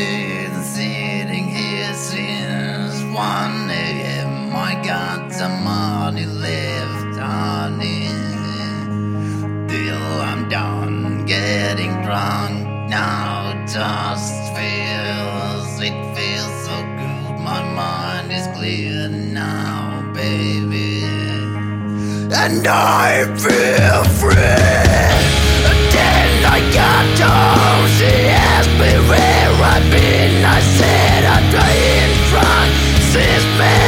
been sitting here since 1 a.m. I got some money left on it. Till I'm done getting drunk now. It feels so good. My mind is clear now, baby, and I feel free. Then I got home, she asked me where I've been. I said I've been drunk since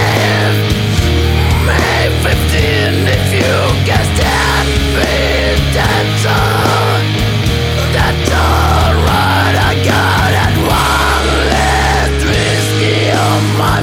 May 15. If you guessed that, babe, that's alright. I got that one less whiskey on my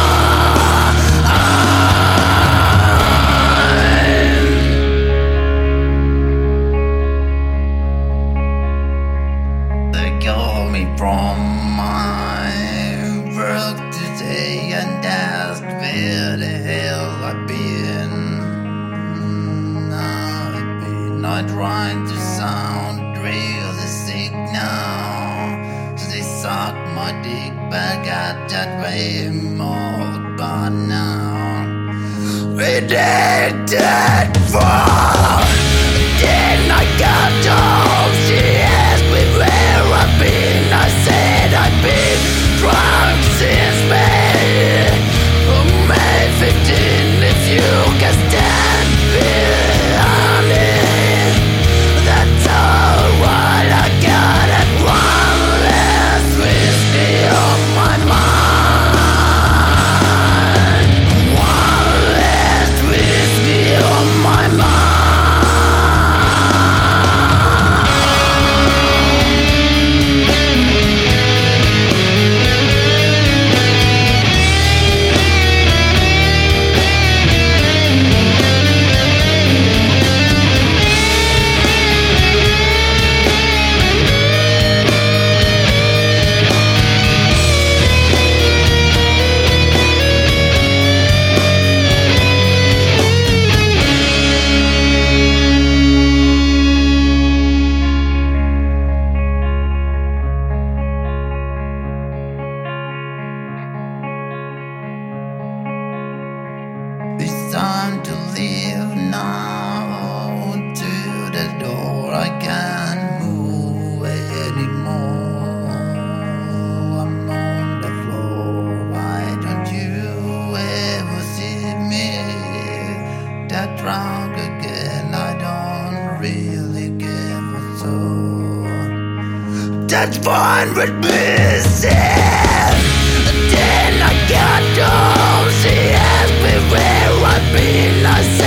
mind. They call me from my work today and asked where the hell I've been. I'm trying to sound really sick now, so they suck my dick back at that way more. But now it ain't that far. Then I got home, she asked me where I've been. I said I've been drunk since May 15. If you can stand behind it, that's alright. I got that one less whiskey on my mind. One less whiskey on my mind. It's time to leave now. To the door, I can't move anymore. I'm on the floor. Why don't you ever see me that drunk again? I don't really give a thought. That's fine with me, Sam. Then I got home, she asked me where I've been. I said